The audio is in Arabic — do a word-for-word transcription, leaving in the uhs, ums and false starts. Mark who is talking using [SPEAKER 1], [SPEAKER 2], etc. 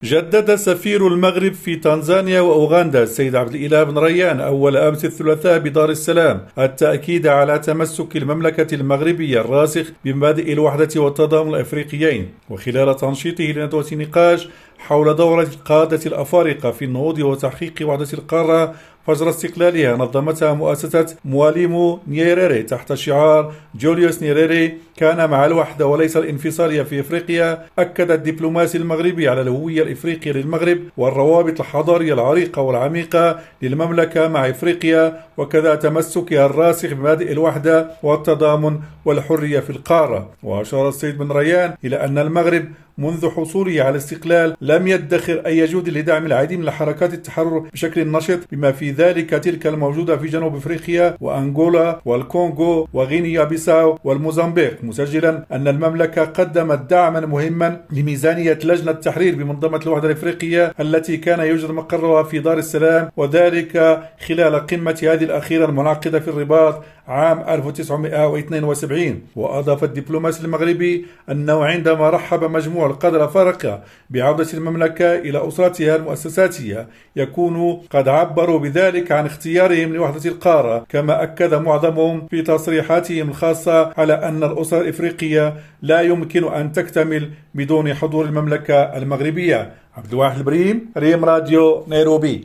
[SPEAKER 1] جدد سفير المغرب في تنزانيا وأوغندا السيد عبد الإله بن ريان أول أمس الثلاثاء بدار السلام التأكيد على تمسك المملكة المغربية الراسخ بمبادئ الوحدة والتضامن الأفريقيين، وخلال تنشيطه لندوة نقاش حول دور القادة الأفارقة في النهوض وتحقيق وحدة القارة فجر استقلالها، نظمتها مؤسسة مواليمو نيريري تحت شعار جوليوس نيريري كان مع الوحدة وليس الانفصالية في إفريقيا. أكد الدبلوماسي المغربي على الهوية الإفريقية للمغرب والروابط الحضارية العريقة والعميقة للمملكة مع إفريقيا، وكذا تمسكها الراسخ بمبادئ الوحدة والتضامن والحرية في القارة. وأشار السيد بن ريان إلى أن المغرب منذ حصوله على الاستقلال لم يدخر أي جهد لدعم العديد من حركات التحرر بشكل نشط، بما في ذلك تلك الموجودة في جنوب أفريقيا وأنغولا والكونغو وغينيا بيساو والموزمبيق، مسجلا أن المملكة قدمت دعما مهما لميزانية لجنة التحرير بمنظمة الوحدة الإفريقية التي كان يوجد مقرها في دار السلام، وذلك خلال قمة هذه الأخيرة المنعقدة في الرباط عام ألف وتسعمائة واثنين وسبعين. وأضاف الدبلوماسي المغربي أنه عندما رحب مجموع القادة الأفارقة بعودة المملكة إلى أسرتها المؤسساتية يكونوا قد عبروا بذلك عن اختيارهم لوحدة القارة، كما أكد معظمهم في تصريحاتهم الخاصة على أن الأسرة الإفريقية لا يمكن أن تكتمل بدون حضور المملكة المغربية. عبد الواحد البريم، ريم راديو، نيروبي.